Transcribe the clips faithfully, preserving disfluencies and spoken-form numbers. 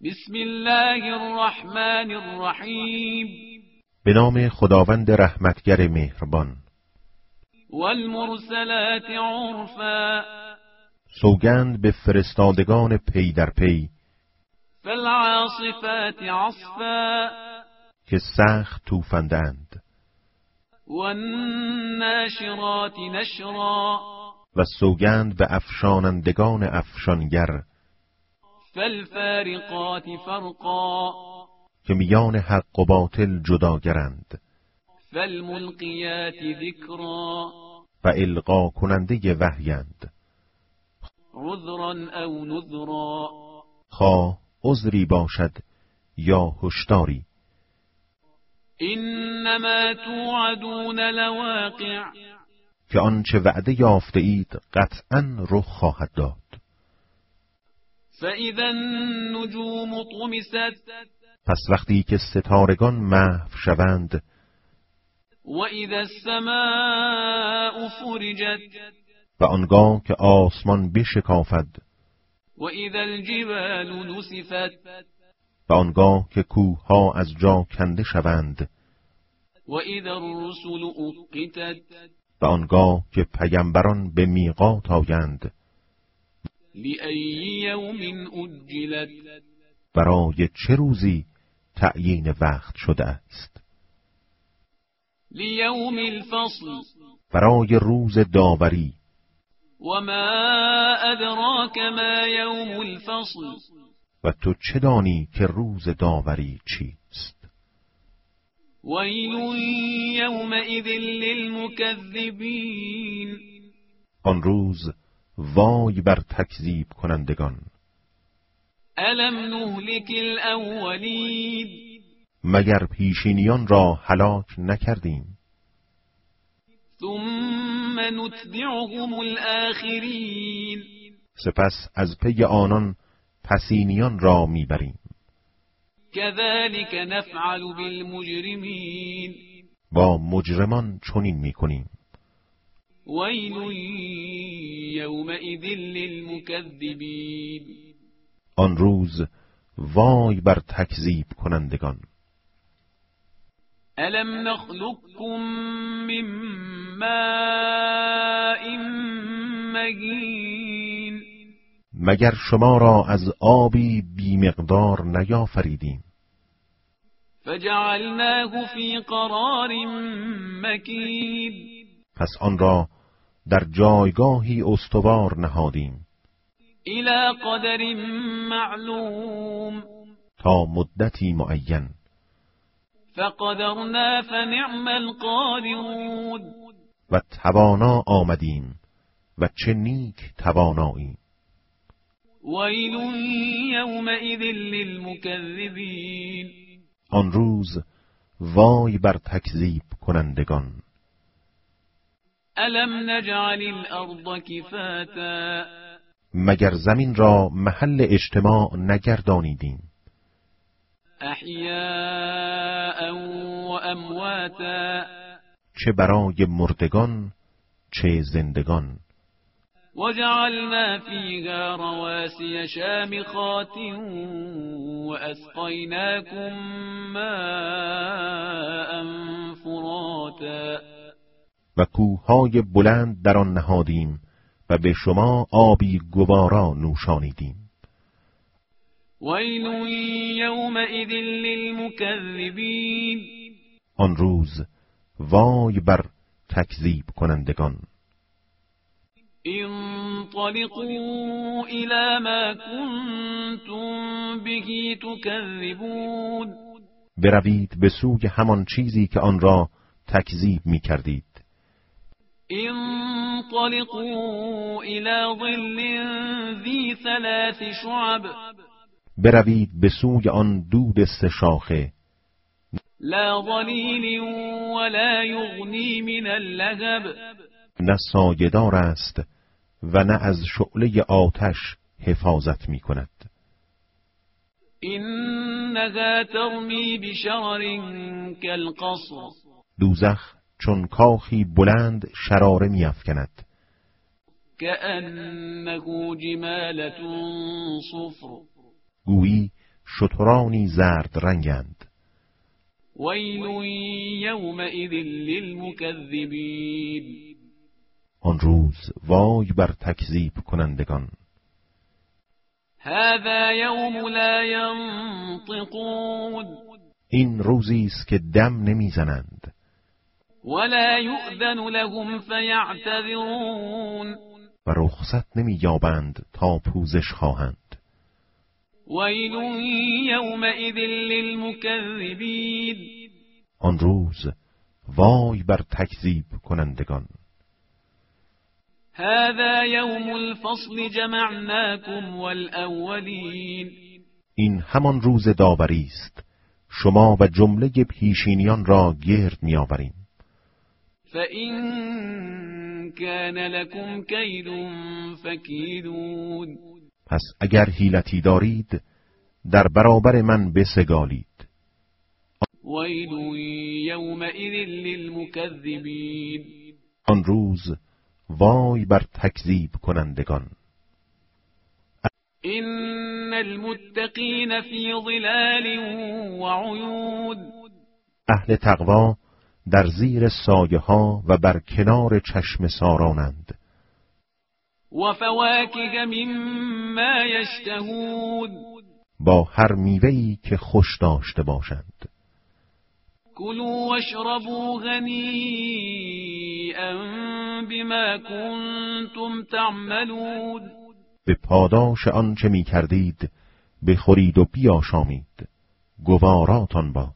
بسم الله الرحمن الرحیم. به نام خداوند رحمتگر مهربان. والمرسلات عرفا. سوگند به فرستادگان پی در پی. فالعاصفات عصفا. که سخت توفندند. والناشرات نشرا. و سوگند به افشانندگان افشانگر. فالفارقات فرقا. که میان حق و باطل جداگرند. فالملقیات ذکرا. و القا کننده وحیند. عذرا او نذرا. خواه عذری باشد یا هشداری. انما توعدون لواقع. که آنچه وعده یافته اید قطعاً رخ خواهد داد. فاذا النجوم طمست. پس وقتی که ستارگان محو شوند. واذا السماء فرجت. و آنگاه که آسمان بشکافد. واذا الجبال نسفت. و آنگاه که کوه‌ها از جا کنده شوند. واذا الرسل اقتت. و آنگاه که پیامبران به میقات آیند. لأی یوم اجلت. برای چه روزی تعیین وقت شده است؟ لیوم الفصل. برای روز داوری. وما ادراک ما یوم الفصل. و تو چه دانی که روز داوری چیست؟ ویل یومئذ للمکذبین. آن روز وای بر تکذیب کنندگان. الم نهلک الاولین. مگر پیشینیان را هلاک نکردیم؟ ثم نتبعهم الاخرین. سپس از پی آنان پسینیان را میبریم. كذلك نفعل بالمجرمین. با مجرمان چنین میکنیم. ویل یومئذ للمکذبین. آن روز وای بر تکذیب کنندگان. الم نخلقكم من ماء مهین. مگر شما را از آبی بیمقدار نیافریدیم؟ فجعلناه فی قرار مکین. پس آن را در جایگاهی استوار نهادیم. الی قدر معلوم. تا مدتی معین. فقدرنا فنعم القادرون. و توانا آمدیم و چه نیک تواناییم. ویل یومئذ للمکذبین. آن روز وای بر تکذیب کنندگان. الم نجعل الارض کفاتا. مگر زمین را محل اجتماع نگردانیدیم؟ احیاء و امواتا. چه برای مردگان چه زندگان. وجعلنا فيها رواسي شامخات وأسقيناكم ماء فراتا. و کوههای بلند در آن نهادیم و به شما آبی گوارا نوشانیدیم. ویل یومئذ للمکذبین. آن روز وای بر تکذیب کنندگان. انطلقوا الى ما كنتم به تكذبون. بروید به سوی همان چیزی که آن را تکذیب می کردید. انطلقوا الى ظل ذی ثلاث شعب. بروید به سوی آن دود سه شاخه. لا ظلیل ولا یغنی من اللهب. نه سایه‌دار است و نه از شعله آتش حفاظت می کند. انها ترمی بشرر کالقصر. دوزخ چون کاخی بلند شراره می افکند. کأنه جمالة صفر. گویی شترانی زرد رنگند. ویل یومئذ للمکذبین. آن روز وای بر تکذیب کنندگان. هذا یوم لا ینطقون. این روزی است که دم نمیزنند. ولا یؤذن لهم فیعتذرون. و رخصت نمییابند تا پوزش خواهند. ویل یومئذ للمکذبین. آن روز وای بر تکذیب کنندگان. هذا یوم الفصل جمعناکم والاولین. این همان روز داوری است، شما و جمله پیشینیان را گرد میآوریم. فَإِن كَانَ لَكُمْ كَيْدٌ فَكِیدُونِ. پس اگر حیلتی دارید در برابر من بسگالید. ویل یومئذ للمکذبین. آن روز وای بر تکذیب کنندگان. ان المتقین فی ظلال وعیون. اهل تقوا در زیر سایه ها و بر کنار چشم سارانند. و فواکه مما یشتهون. با هر میوه‌ای که خوش داشته باشند. کلوا واشربوا هنیئا بما کنتم تعملون. به پاداش آنچه می کردید بخورید و بیاشامید، گواراتان باد.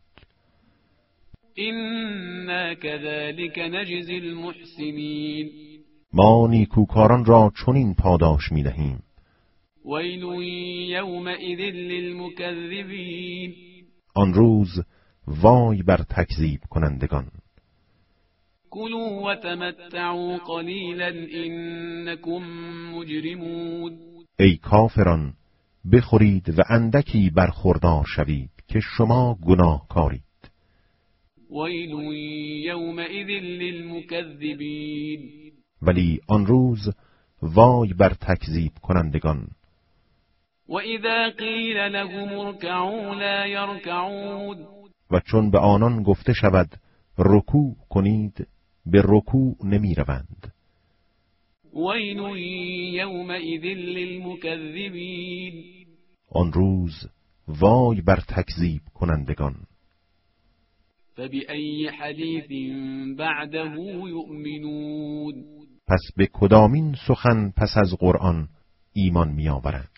إنا كذلك نجزي المحسنين. ما نیکوکاران را چنین پاداش می دهیم. ویل یومئذ للمکذبین. آن روز وای بر تکذیب کنندگان. کلوا و تمتعوا قلیلا انکم مجرمون. ای کافران، بخورید و اندکی برخوردار شوید که شما گناهکارید. ویل یومئذ للمکذبین. ولی آن روز وای بر تکذیب کنندگان. و اذا قیل لهم ارکعوا لا یرکعون. و چون به آنان گفته شود رکوع کنید، به رکوع نمی روند. ویل یومئذ للمکذبین. آن روز وای بر تکذیب کنندگان. فبأي حديث بعده يؤمنون. پس به کدامین سخن پس از قرآن ایمان می آورند؟